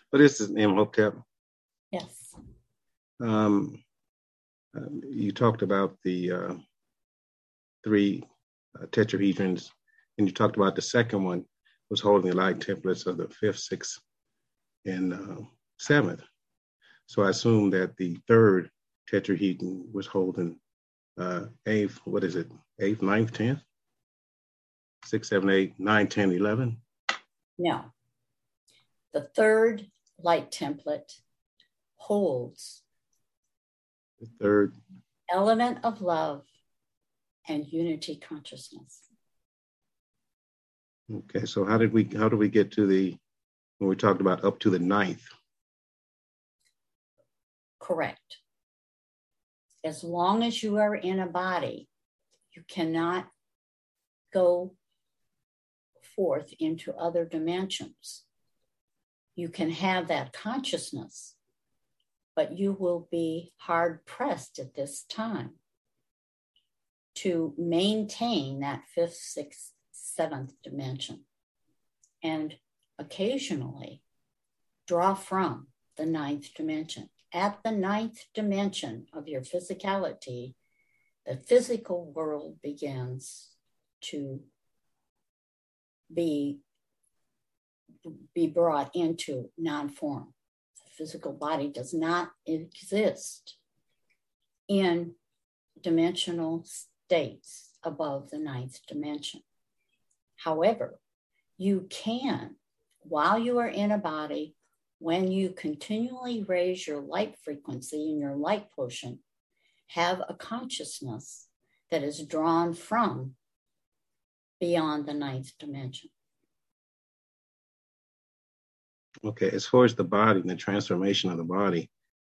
But this is Imhotep. Yes. You talked about the three tetrahedrons, and you talked about the second one was holding the light templates of the fifth, sixth, and seventh. So I assume that the third tetrahedron was holding eighth, what is it? Eighth, ninth, 10th? 6, 7, 8, 9, 10, 11? No. The third light template holds the third element of love and unity consciousness. Okay, so how do we get to when we talked about up to the ninth? Correct. As long as you are in a body, you cannot go forth into other dimensions. You can have that consciousness, but you will be hard pressed at this time to maintain that fifth, sixth, seventh dimension, and occasionally draw from the ninth dimension. At the ninth dimension of your physicality, the physical world begins to be brought into non-form. The physical body does not exist in dimensional states above the ninth dimension. However, you can, while you are in a body, when you continually raise your light frequency in your light quotient, have a consciousness that is drawn from beyond the ninth dimension. Okay, as far as the body and the transformation of the body,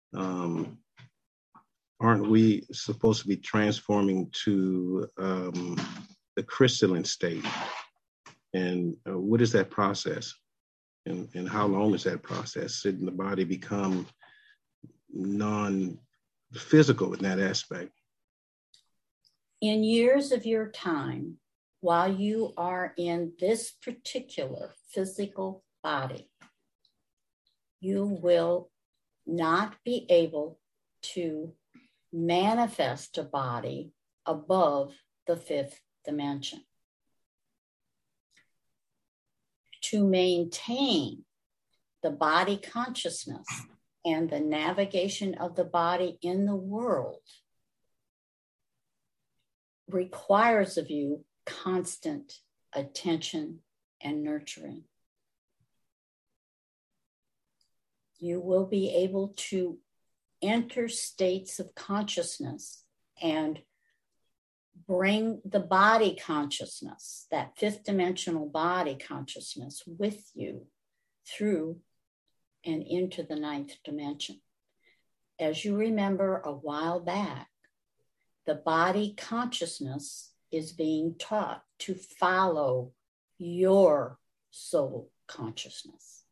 aren't we supposed to be transforming to the crystalline state? And what is that process? And how long is that process? Shouldn't the body become non-physical in that aspect? In years of your time, while you are in this particular physical body, you will not be able to manifest a body above the fifth dimension. To maintain the body consciousness and the navigation of the body in the world requires of you constant attention and nurturing. You will be able to enter states of consciousness and bring the body consciousness, that fifth dimensional body consciousness, with you through and into the ninth dimension. As you remember a while back, the body consciousness is being taught to follow your soul consciousness.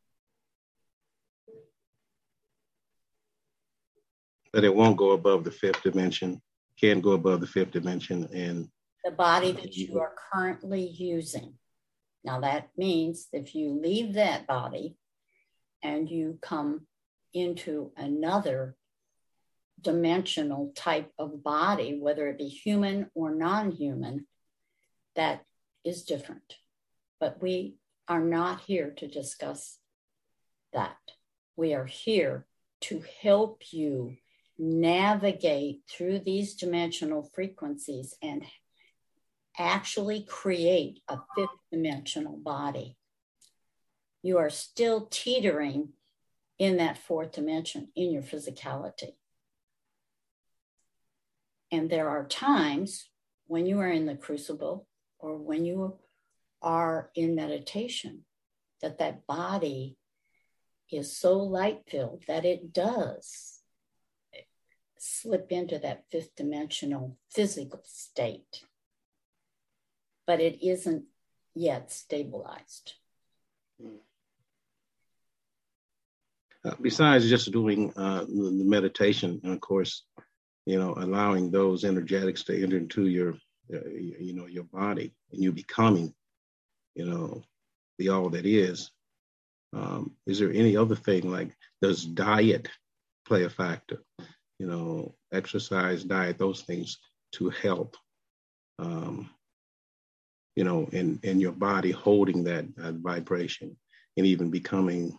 But it won't go above the fifth dimension, can't go above the fifth dimension. And the body that you are currently using. Now that means if you leave that body and you come into another dimensional type of body, whether it be human or non-human, that is different. But we are not here to discuss that. We are here to help you navigate through these dimensional frequencies and actually create a fifth dimensional body. You are still teetering in that fourth dimension in your physicality. And there are times when you are in the crucible or when you are in meditation that body is so light-filled that it does slip into that fifth dimensional physical state, but it isn't yet stabilized. Besides just doing the meditation, and of course, allowing those energetics to enter into your body, and you becoming, the all that is. Is there any other thing, like does diet play a factor? Exercise, diet, those things to help, in your body holding that vibration and even becoming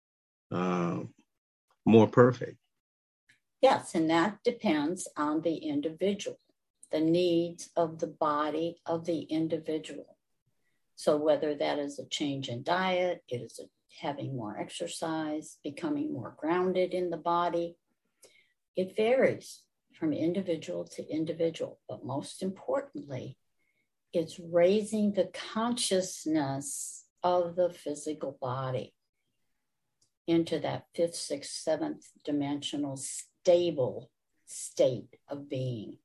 more perfect. Yes, and that depends on the individual, the needs of the body of the individual. So whether that is a change in diet, it is having more exercise, becoming more grounded in the body, it varies from individual to individual. But most importantly, it's raising the consciousness of the physical body into that fifth, sixth, seventh dimensional stable state of being.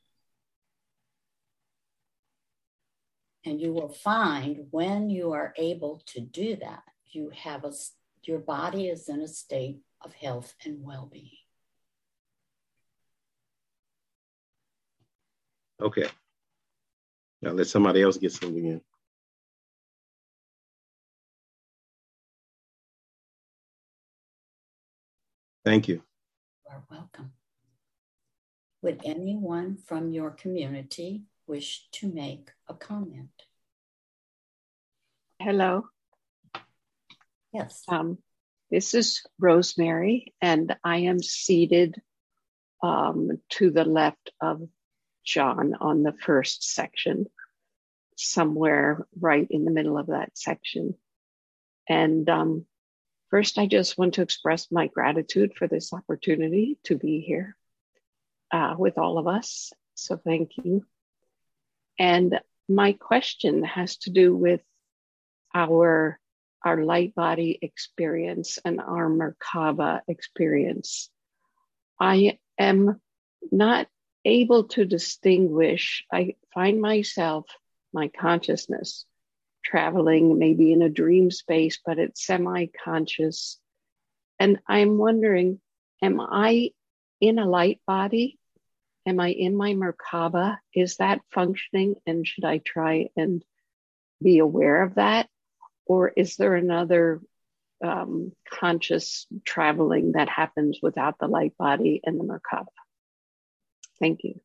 And you will find when you are able to do that, your body is in a state of health and well-being. Okay. Now let somebody else get something in. Thank you. You are welcome. Would anyone from your community wish to make a comment? Hello. Yes. This is Rosemary, and I am seated to the left of John on the first section, somewhere right in the middle of that section. And first, I just want to express my gratitude for this opportunity to be here with all of us. So thank you. And my question has to do with our light body experience and our Merkaba experience. I am not able to distinguish. I find myself, my consciousness, traveling maybe in a dream space, but it's semi-conscious. And I'm wondering, am I in a light body? Am I in my Merkaba? Is that functioning? And should I try and be aware of that? Or is there another conscious traveling that happens without the light body and the Merkaba? Thank you.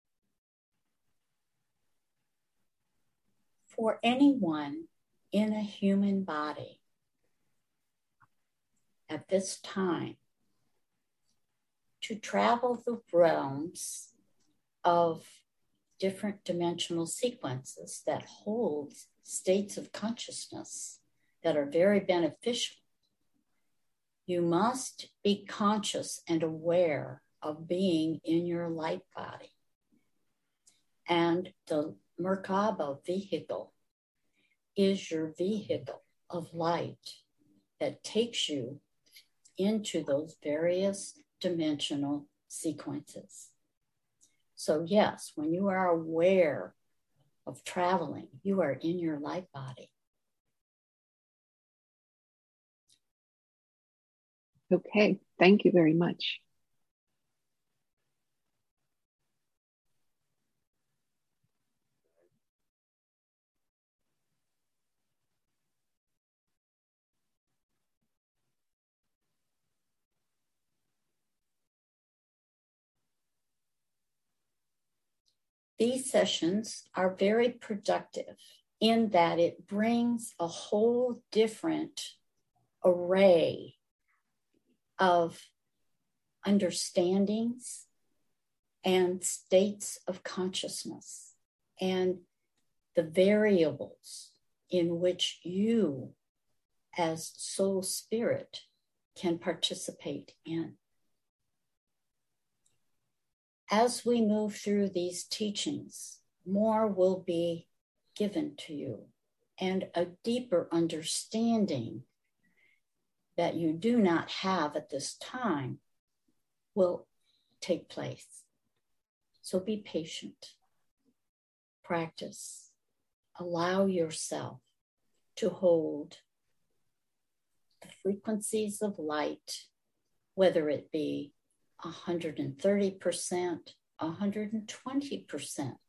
For anyone in a human body at this time, to travel the realms of different dimensional sequences that hold states of consciousness that are very beneficial, you must be conscious and aware of being in your light body. And the Merkaba vehicle is your vehicle of light that takes you into those various dimensional sequences. So yes, when you are aware of traveling, you are in your light body. Okay, thank you very much. These sessions are very productive in that it brings a whole different array of understandings and states of consciousness and the variables in which you as soul spirit can participate in. As we move through these teachings, more will be given to you and a deeper understanding that you do not have at this time will take place. So be patient, practice, allow yourself to hold the frequencies of light, whether it be 130%, 120%.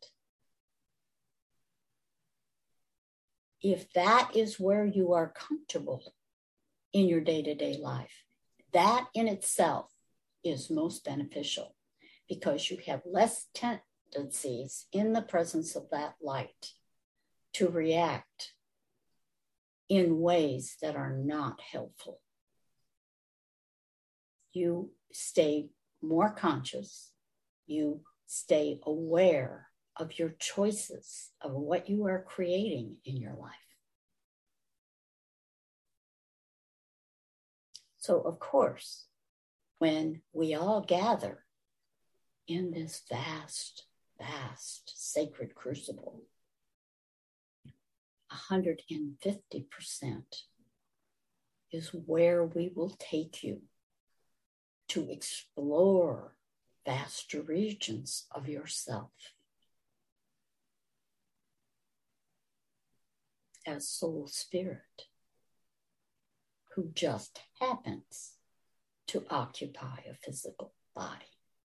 If that is where you are comfortable, in your day-to-day life. That in itself is most beneficial because you have less tendencies in the presence of that light to react in ways that are not helpful. You stay more conscious. You stay aware of your choices, of what you are creating in your life. So, of course, when we all gather in this vast, vast sacred crucible, 150% is where we will take you to explore vaster regions of yourself as soul spirit, who just happens to occupy a physical body.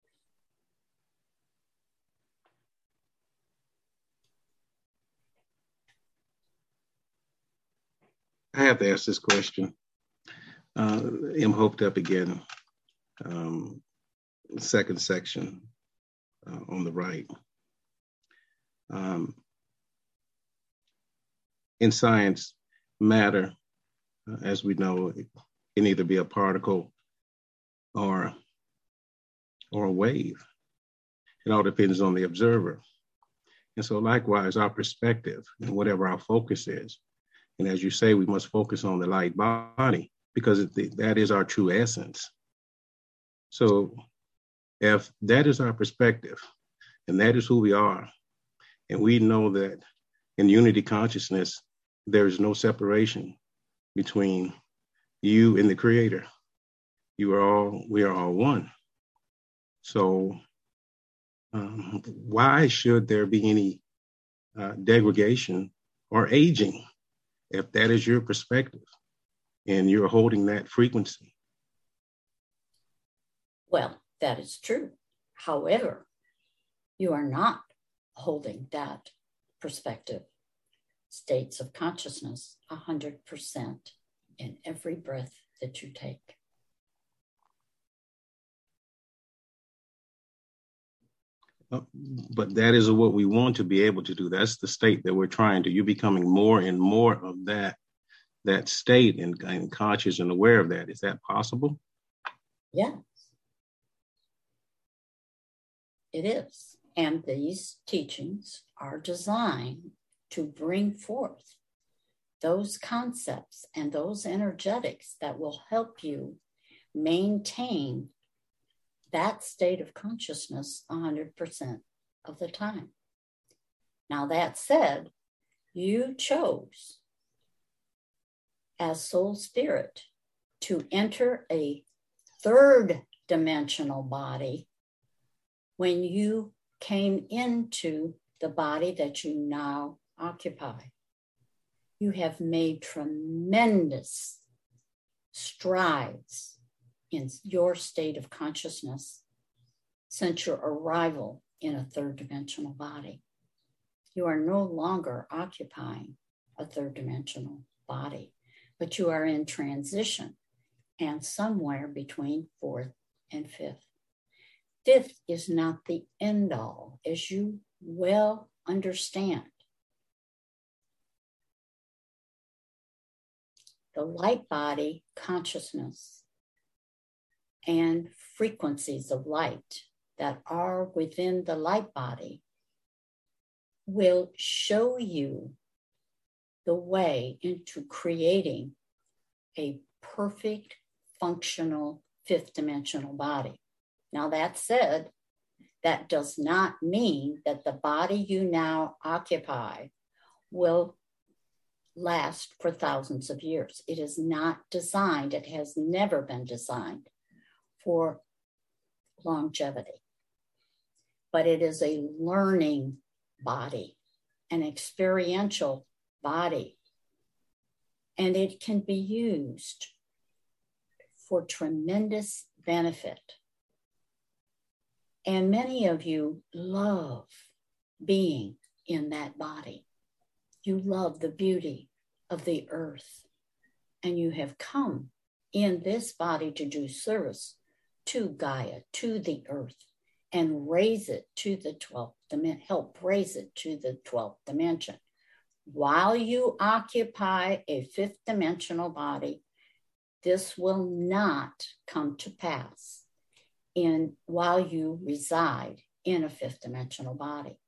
I have to ask this question. Imhotep again, second section on the right. In science, matter, as we know, it can either be a particle or a wave. It all depends on the observer. And so likewise, our perspective and whatever our focus is, and as you say, we must focus on the light body because that is our true essence. So if that is our perspective and that is who we are, and we know that in unity consciousness, there is no separation between you and the creator. We are all one. So why should there be any degradation or aging if that is your perspective and you're holding that frequency? Well, that is true. However, you are not holding that perspective, states of consciousness, 100% in every breath that you take. But that is what we want to be able to do. That's the state that we're trying to. You're becoming more and more of that state and conscious and aware of that. Is that possible? Yes, it is. And these teachings are designed to bring forth those concepts and those energetics that will help you maintain that state of consciousness 100% of the time. Now, that said, you chose as soul spirit to enter a third dimensional body when you came into the body that you now occupy. You have made tremendous strides in your state of consciousness since your arrival in a third dimensional body. You are no longer occupying a third dimensional body, but you are in transition and somewhere between fourth and fifth. Fifth is not the end all, as you well understand. The light body consciousness and frequencies of light that are within the light body will show you the way into creating a perfect, functional fifth dimensional body. Now, that said, that does not mean that the body you now occupy will last for thousands of years. It is not designed, it has never been designed for longevity. But it is a learning body, an experiential body, and it can be used for tremendous benefit. And many of you love being in that body. You love the beauty of the earth. and you have come in this body to do service to Gaia, to the earth, and raise it to the 12th dimension, help raise it to the 12th dimension. While you occupy a fifth dimensional body, this will not come to pass while you reside in a fifth dimensional body.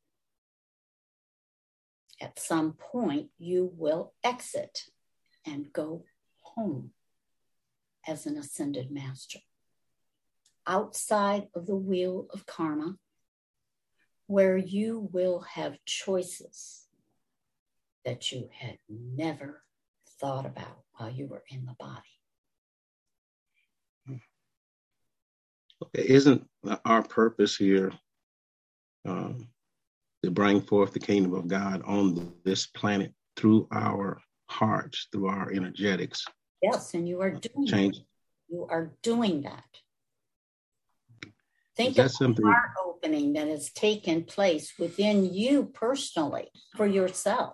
At some point, you will exit and go home as an ascended master, outside of the wheel of karma, where you will have choices that you had never thought about while you were in the body. Okay, isn't our purpose here to bring forth the kingdom of God on this planet through our hearts, through our energetics? Yes, and you are doing change. That. You are doing that. Think of the heart opening that has taken place within you personally for yourself.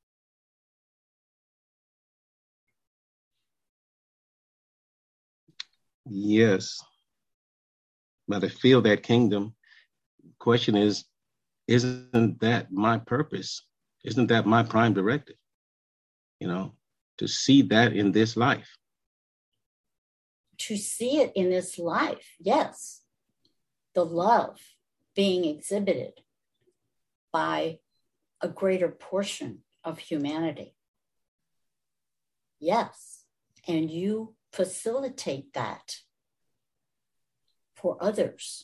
Yes. But I feel that kingdom. Question is, isn't that my purpose? Isn't that my prime directive? To see that in this life. To see it in this life, yes. The love being exhibited by a greater portion of humanity. Yes. And you facilitate that for others,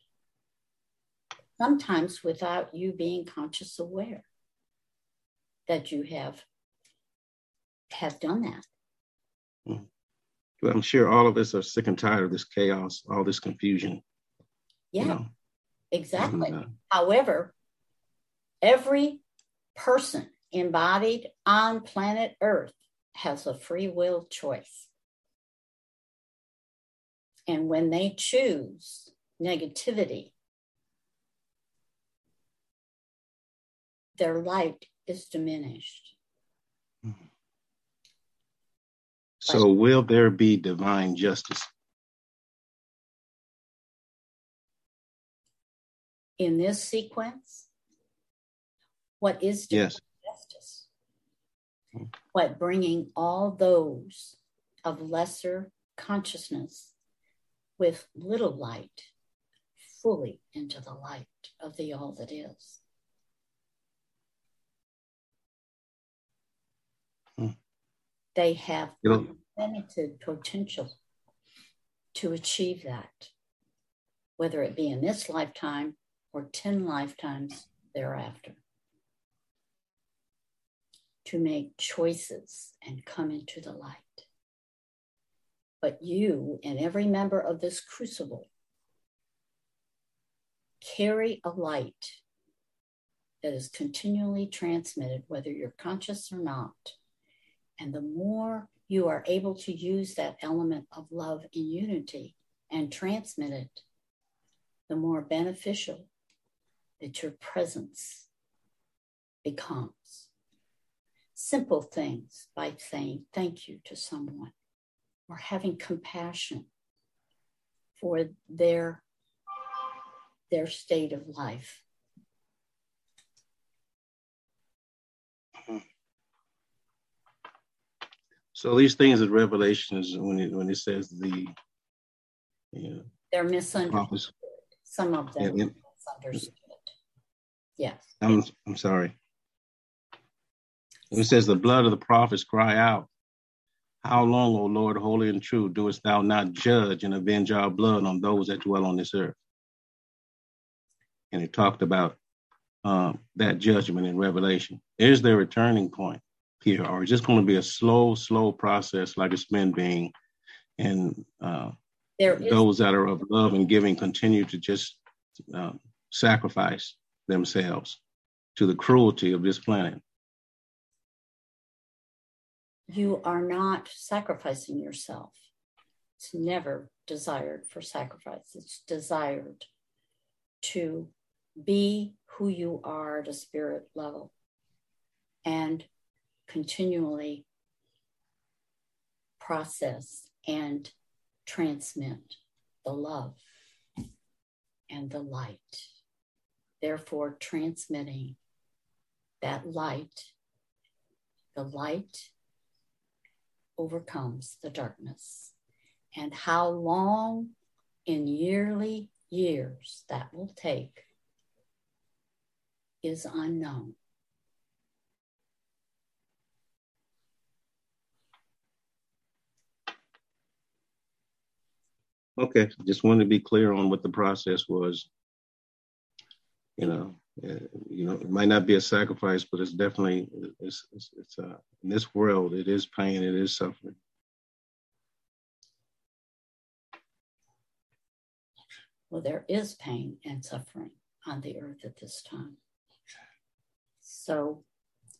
sometimes without you being conscious aware that you have done that. Well, I'm sure all of us are sick and tired of this chaos, all this confusion. Yeah, exactly. However, every person embodied on planet Earth has a free will choice. And when they choose negativity, their light is diminished. Mm-hmm. So will there be divine justice? In this sequence, what is divine justice? What bringing all those of lesser consciousness with little light fully into the light of the all that is. They have unlimited potential to achieve that, whether it be in this lifetime or 10 lifetimes thereafter, to make choices and come into the light. But you and every member of this crucible carry a light that is continually transmitted, whether you're conscious or not. And the more you are able to use that element of love in unity and transmit it, the more beneficial that your presence becomes. Simple things by saying thank you to someone or having compassion for their state of life. So these things in Revelation is when it says they're misunderstood. Some of them are misunderstood. Yes. I'm sorry. It says the blood of the prophets cry out, how long, O Lord, holy and true, doest thou not judge and avenge our blood on those that dwell on this earth? And it talked about that judgment in Revelation. Is there a turning point here, or is this going to be a slow process like it's been being? And those that are of love and giving continue to just sacrifice themselves to the cruelty of this planet. You are not sacrificing yourself. It's never desired for sacrifice. It's desired to be who you are at a spirit level and continually process and transmit the love and the light. Therefore, transmitting that light, the light overcomes the darkness. And how long in yearly years that will take is unknown. Okay, just wanted to be clear on what the process was. It might not be a sacrifice, but it's definitely, it's in this world, it is pain, it is suffering. Well, there is pain and suffering on the earth at this time. So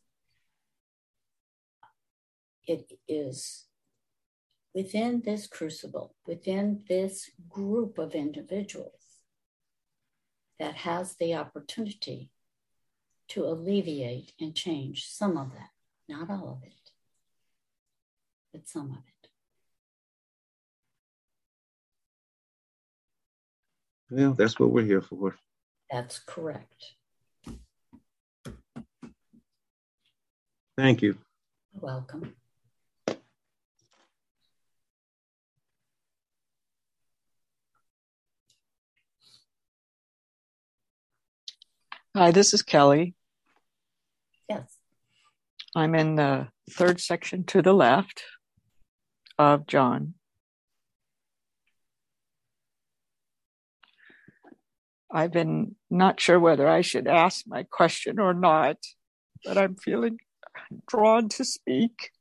it is within this crucible, within this group of individuals that has the opportunity to alleviate and change some of that, not all of it, but some of it. Well, that's what we're here for. That's correct. Thank you. You're welcome. Hi, this is Kelly. Yes. I'm in the third section to the left of John. I've been not sure whether I should ask my question or not, but I'm feeling drawn to speak.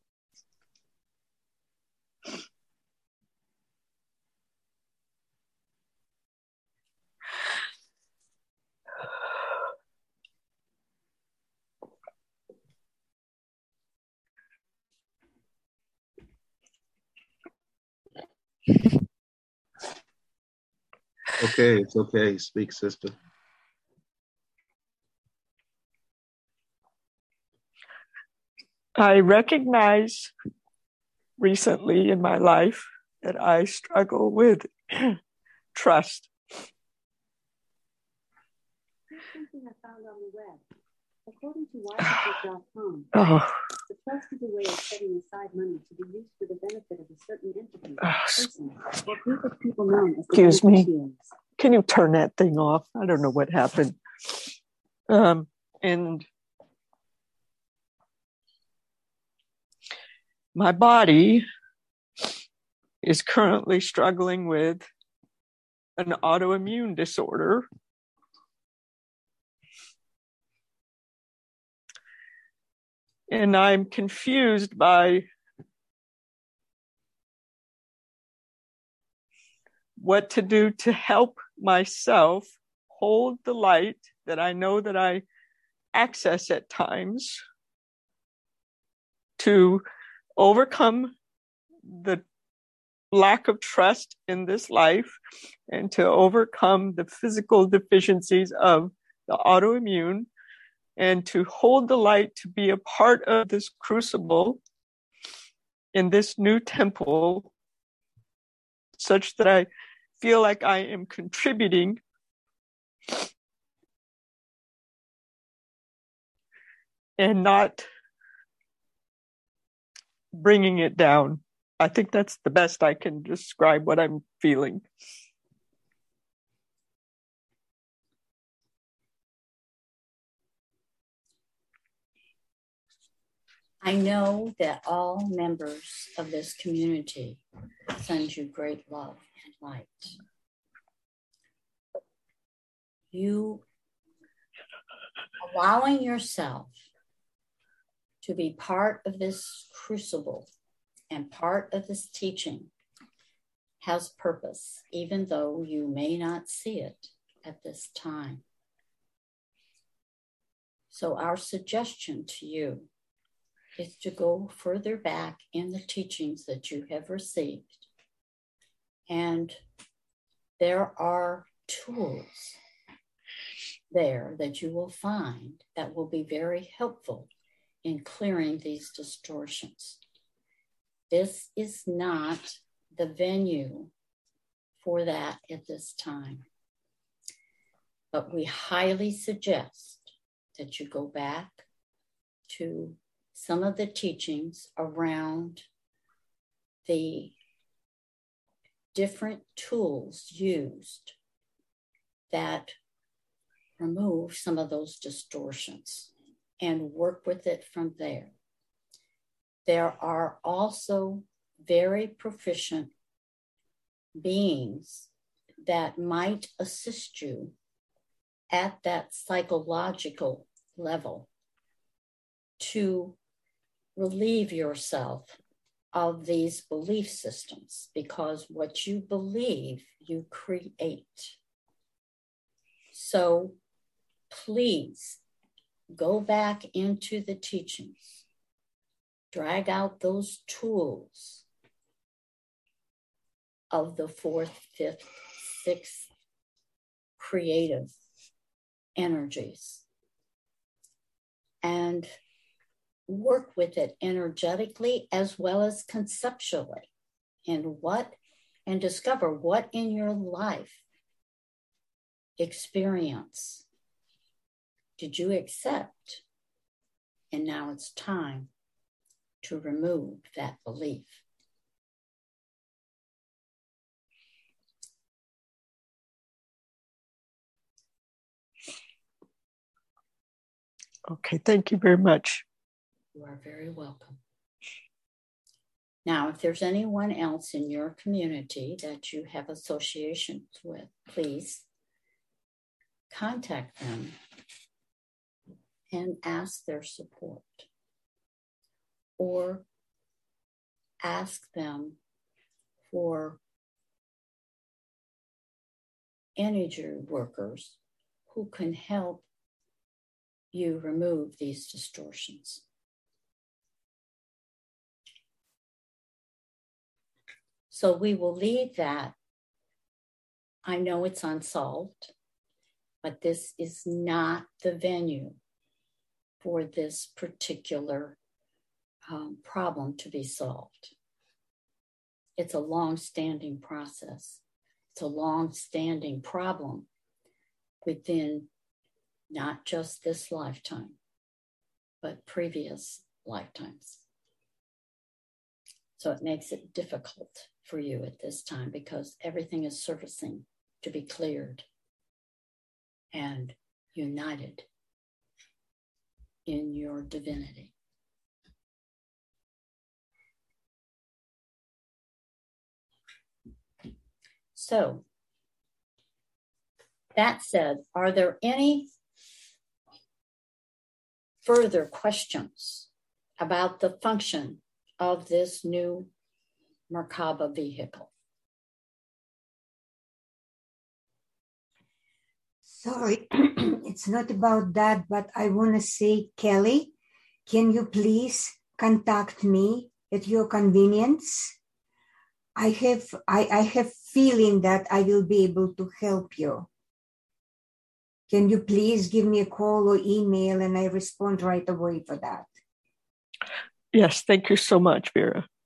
Okay, it's okay. Speak, sister. I recognize recently in my life that I struggle with trust. Here's something I found on the web. According to Wiseport.com, the trust is a way of setting aside money to be used for the benefit of a certain entity, person, or group of people known as the Excuse me. beneficiaries. Can you turn that thing off? I don't know what happened. And my body is currently struggling with an autoimmune disorder. And I'm confused by what to do to help myself hold the light that I know that I access at times to overcome the lack of trust in this life and to overcome the physical deficiencies of the autoimmune, and to hold the light to be a part of this crucible in this new temple, such that I feel like I am contributing and not bringing it down. I think that's the best I can describe what I'm feeling. I know that all members of this community send you great love and light. You allowing yourself to be part of this crucible and part of this teaching has purpose, even though you may not see it at this time. So our suggestion to you is to go further back in the teachings that you have received. And there are tools there that you will find that will be very helpful in clearing these distortions. this is not the venue for that at this time. But we highly suggest that you go back to some of the teachings around the different tools used that remove some of those distortions and work with it from there. There are also very proficient beings that might assist you at that psychological level to relieve yourself of these belief systems, because what you believe, you create. So please go back into the teachings, drag out those tools of the fourth, fifth, sixth creative energies and work with it energetically as well as conceptually, and discover what in your life experience did you accept, and now it's time to remove that belief. Okay, thank you very much. You are very welcome. Now, if there's anyone else in your community that you have associations with, please contact them and ask their support, or ask them for energy workers who can help you remove these distortions. So we will leave that. I know it's unsolved, but this is not the venue for this particular problem to be solved. It's a long-standing process. It's a long-standing problem within not just this lifetime, but previous lifetimes. So it makes it difficult for you at this time because everything is surfacing to be cleared and united in your divinity. So, that said, are there any further questions about the function of this new Merkaba vehicle? Sorry, it's not about that, but I want to say, Kelly, can you please contact me at your convenience? I have feeling that I will be able to help you. Can you please give me a call or email, and I respond right away for that? Yes, thank you so much, Vera.